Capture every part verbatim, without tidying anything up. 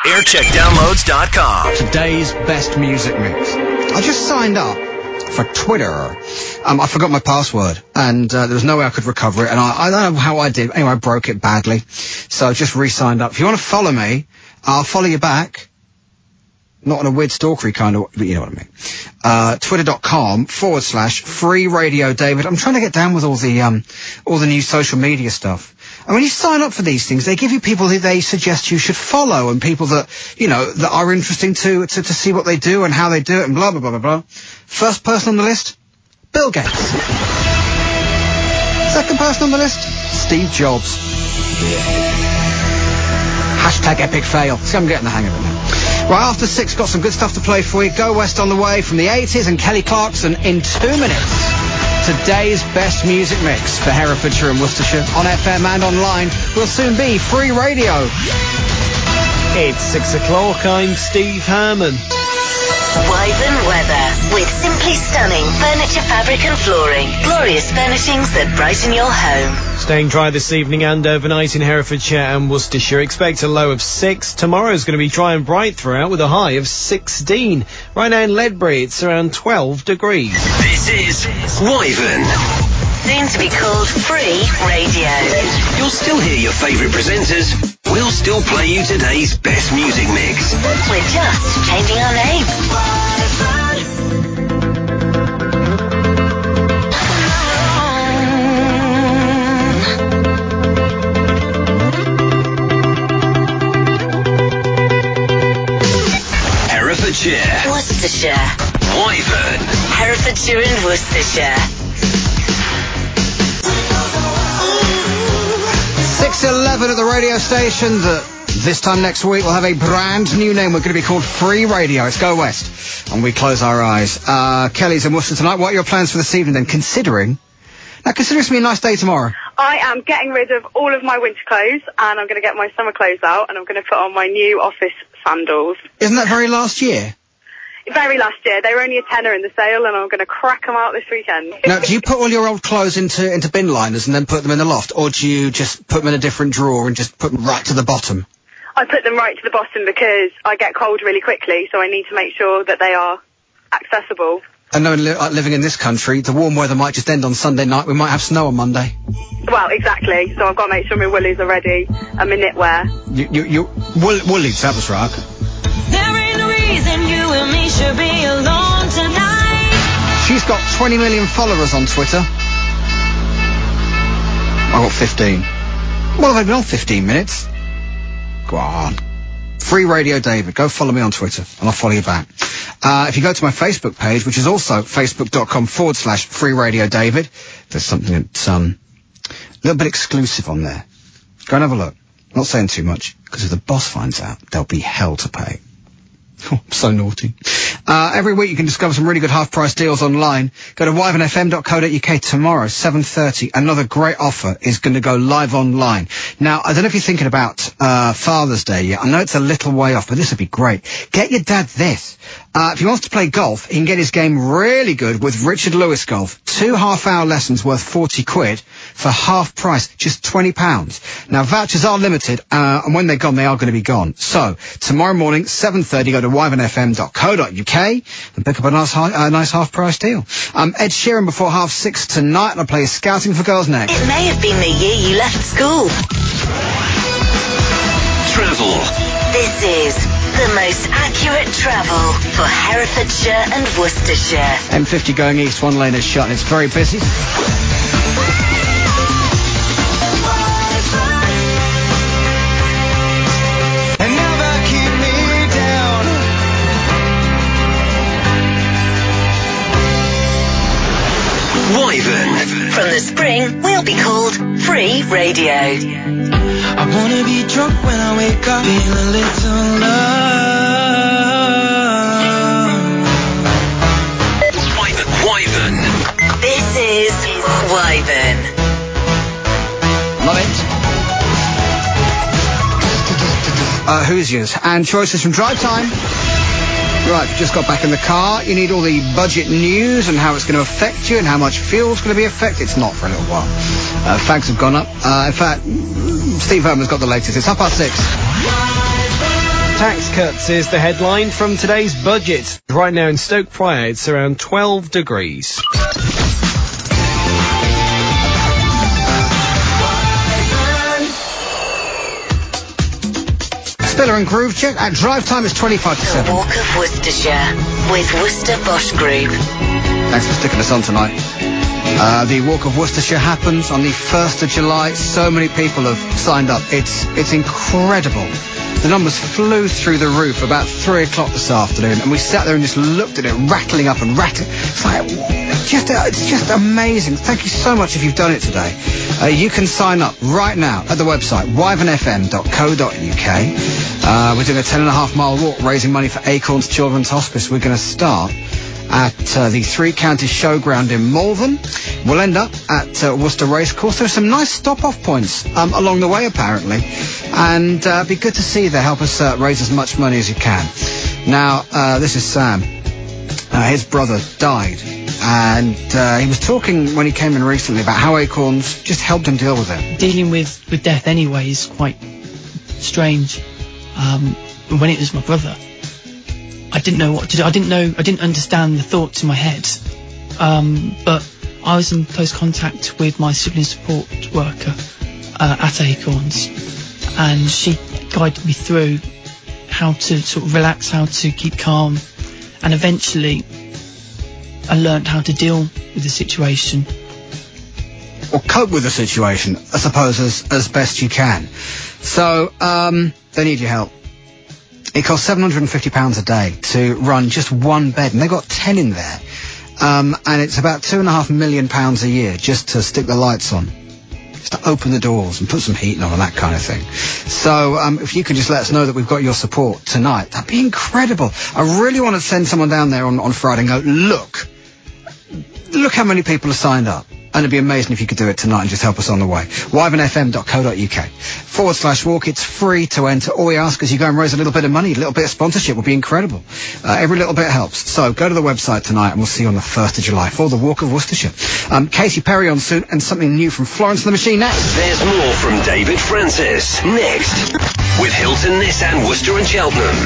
aircheck downloads dot com. Today's best music mix. I just signed up for Twitter. Um, I forgot my password, and uh, there was no way I could recover it, and I, I don't know how I did. Anyway, I broke it badly, so I just re-signed up. If you want to follow me, I'll follow you back. Not in a weird stalkery kind of, but you know what I mean. Uh, twitter.com forward slash free radio David. I'm trying to get down with all the, um, all the new social media stuff. And when you sign up for these things, they give you people who they suggest you should follow, and people that, you know, that are interesting to, to, to see what they do and how they do it and blah, blah, blah, blah, blah. First person on the list, Bill Gates. Second person on the list, Steve Jobs. Hashtag epic fail. See, I'm getting the hang of it now. Right, after six, got some good stuff to play for you. Go West on the way from the eighties and Kelly Clarkson in two minutes. Today's best music mix for Herefordshire and Worcestershire on F M and online will soon be free radio. It's six o'clock. I'm Steve Herman. Wyvern weather with Simply Stunning Furniture, Fabric and Flooring. Glorious furnishings that brighten your home. Staying dry this evening and overnight in Herefordshire and Worcestershire. Expect a low of six. Tomorrow's going to be dry and bright throughout with a high of sixteen. Right now in Ledbury, it's around twelve degrees. This is Wyvern. Soon to be called Free Radio. You'll still hear your favourite presenters. We'll still play you today's best music mix. We're just changing our name. Herefordshire. Worcestershire. Wyvern. Herefordshire and Worcestershire. six eleven at the radio station. The, this time next week, we'll have a brand new name. We're going to be called Free Radio. It's Go West. And we close our eyes. Uh, Kelly's in Worcester tonight. What are your plans for this evening then? Considering... Now, consider it's going to be a nice day tomorrow. I am getting rid of all of my winter clothes, and I'm going to get my summer clothes out, and I'm going to put on my new office sandals. Isn't that very last year? Very last year. They were only a tenner in the sale, and I'm going to crack them out this weekend. Now, do you put all your old clothes into into bin liners and then put them in the loft, or do you just put them in a different drawer and just put them right to the bottom? I put them right to the bottom because I get cold really quickly, so I need to make sure that they are accessible. And knowing li- like living in this country, the warm weather might just end on Sunday night. We might have snow on Monday. Well, exactly. So I've got to make sure my woolies are ready and my knitwear. You, you, you, wool, woolies, that was right. There ain't no reason you and me should be alone tonight. She's got twenty million followers on Twitter. I got fifteen. Well, they've been on fifteen minutes. Go on. Free Radio David. Go follow me on Twitter, and I'll follow you back. Uh, if you go to my Facebook page, which is also facebook.com forward slash free radio David, there's something that's um, a little bit exclusive on there. Go and have a look. Not saying too much, because if the boss finds out, there'll be hell to pay. Oh, I'm so naughty. Uh, every week you can discover some really good half-price deals online. Go to wyvern f m dot co dot u k tomorrow, seven thirty. Another great offer is going to go live online. Now, I don't know if you're thinking about uh, Father's Day yet. I know it's a little way off, but this would be great. Get your dad this. Uh, if he wants to play golf, he can get his game really good with Richard Lewis Golf. Two half-hour lessons worth forty quid for half price, just twenty pounds. Now, vouchers are limited, uh, and when they're gone, they are going to be gone. So, tomorrow morning, seven thirty, go to wyvern f m dot co dot u k and pick up a nice, high, uh, nice half-price deal. Um, Ed Sheeran before half six tonight, and I'll play Scouting for Girls next. It may have been the year you left school. Travel. This is the most accurate travel for Herefordshire and Worcestershire. M fifty going east, one lane is shut, and it's very busy. Wyvern. From the spring, we'll be called Free Radio. I wanna be drunk when I wake up, feel a little love. Wyvern. This is Wyvern. Love it. Uh, who's yours? And choices from Drive Time. Right, you just got back in the car. You need all the budget news and how it's going to affect you and how much fuel's going to be affected. It's not for a little while. Uh, fags have gone up. Uh, in fact, Steve Herman's got the latest. It's half past six. Tax cuts is the headline from today's budget. Right now in Stoke Prior, it's around twelve degrees. Spiller and Groove check. At drive time is twenty-five to The seven. Walk of Worcestershire with Worcester Bosch Group. Thanks for sticking us on tonight. Uh, the Walk of Worcestershire happens on the first of July. So many people have signed up. It's it's incredible. The numbers flew through the roof about three o'clock this afternoon, and we sat there and just looked at it, rattling up and rattling. It's like, just, uh, it's just amazing. Thank you so much if you've done it today. Uh, you can sign up right now at the website, wyvern f m dot co dot u k. Uh, we're doing a ten and a half mile walk, raising money for Acorns Children's Hospice. We're going to start at uh, the Three Counties Showground in Malvern. We'll end up at uh, Worcester Racecourse. There are some nice stop-off points um, along the way, apparently. And uh, be good to see you there. Help us uh, raise as much money as you can. Now, uh, this is Sam. Uh, his brother died. And uh, he was talking when he came in recently about how Acorns just helped him deal with it. Dealing with, with death anyway is quite strange. Um, when it was my brother, I didn't know what to do. I didn't know, I didn't understand the thoughts in my head. Um, but I was in close contact with my sibling support worker uh, at Acorns, and she guided me through how to sort of relax, how to keep calm, and eventually I learned how to deal with the situation. Or cope with the situation, I suppose, as, as best you can. So, um, they need your help. It costs seven hundred fifty pounds a day to run just one bed, and they've got ten in there. Um, and it's about two and a half million pounds a year just to stick the lights on, just to open the doors and put some heating on and that kind of thing. So um, if you could just let us know that we've got your support tonight, that'd be incredible. I really want to send someone down there on, on Friday and go, look, look how many people have signed up. And it'd be amazing if you could do it tonight and just help us on the way. wyvern f m dot co dot u k forward slash walk. It's free to enter. All we ask is you go and raise a little bit of money. A little bit of sponsorship would be incredible. Uh, every little bit helps. So go to the website tonight and we'll see you on the first of July for the Walk of Worcestershire. Um, Katy Perry on soon, and something new from Florence and the Machine next. There's more from David Francis next with Hilton Nissan Worcester and Cheltenham.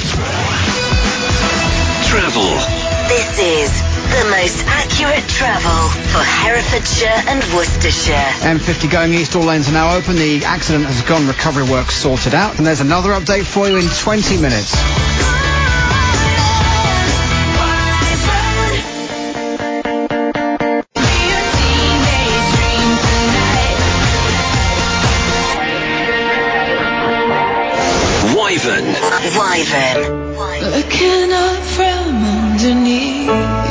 Travel. This is the most accurate travel for Herefordshire and Worcestershire. M fifty going east, all lanes are now open. The accident has gone, recovery work sorted out. And there's another update for you in twenty minutes. Wyvern. Wyvern. Looking up from underneath.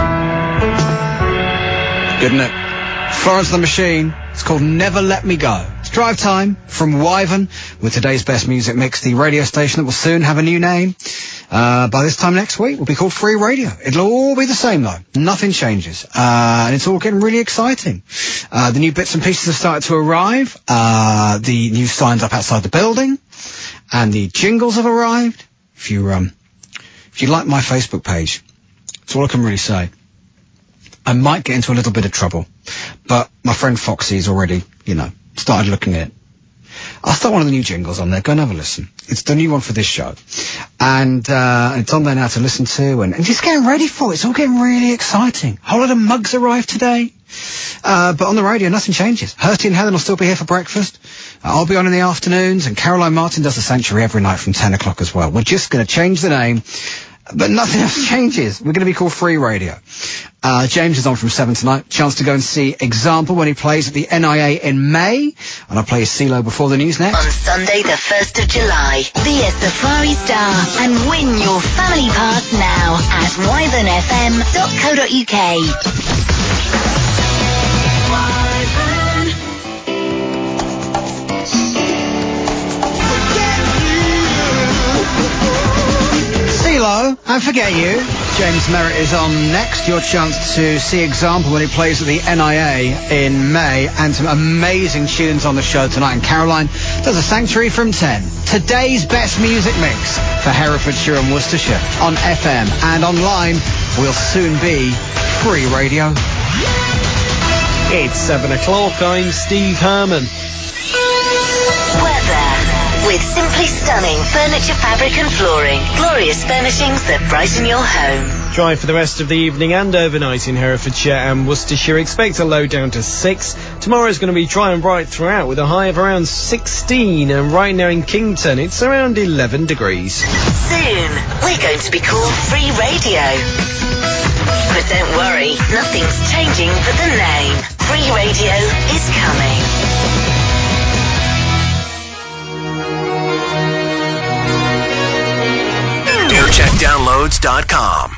Good, isn't it? Florence and the Machine. It's called Never Let Me Go. It's drive time from Wyvern with today's best music mix, the radio station that will soon have a new name. Uh, by this time next week, will be called Free Radio. It'll all be the same though. Nothing changes. Uh, and it's all getting really exciting. Uh, the new bits and pieces have started to arrive. Uh, the new signs up outside the building. And the jingles have arrived. If you, um, if you like my Facebook page, that's all I can really say. I might get into a little bit of trouble, but my friend Foxy's already, you know, started looking at it. I'll start one of the new jingles on there. Go and have a listen. It's the new one for this show. And uh, it's on there now to listen to, and, and just getting ready for it. It's all getting really exciting. A whole lot of mugs arrived today. Uh, but on the radio, nothing changes. Hertie and Helen will still be here for breakfast. Uh, I'll be on in the afternoons, and Caroline Martin does the Sanctuary every night from ten o'clock as well. We're just going to change the name, but nothing else changes. We're going to be called Free Radio. Uh, James is on from seven tonight. Chance to go and see Example when he plays at the N I A in May. And I'll play his CeeLo before the news next. On Sunday the first of July, be a Safari star and win your family pass now at wyvern f m dot co dot u k. CeeLo and Forget You. James Merritt is on next. Your chance to see Example when he plays at the N I A in May, and some amazing tunes on the show tonight. And Caroline does a Sanctuary from ten. Today's best music mix for Herefordshire and Worcestershire on F M and online will soon be Free Radio. It's seven o'clock. I'm Steve Herman. Weather. With Simply Stunning Furniture, Fabric and Flooring. Glorious furnishings that brighten your home. Dry for the rest of the evening and overnight in Herefordshire and Worcestershire. Expect a low down to six. Tomorrow's going to be dry and bright throughout with a high of around sixteen. And right now in Kington, it's around eleven degrees. Soon, we're going to be called Free Radio. But don't worry, nothing's changing but the name. Free Radio is coming. aircheck downloads dot com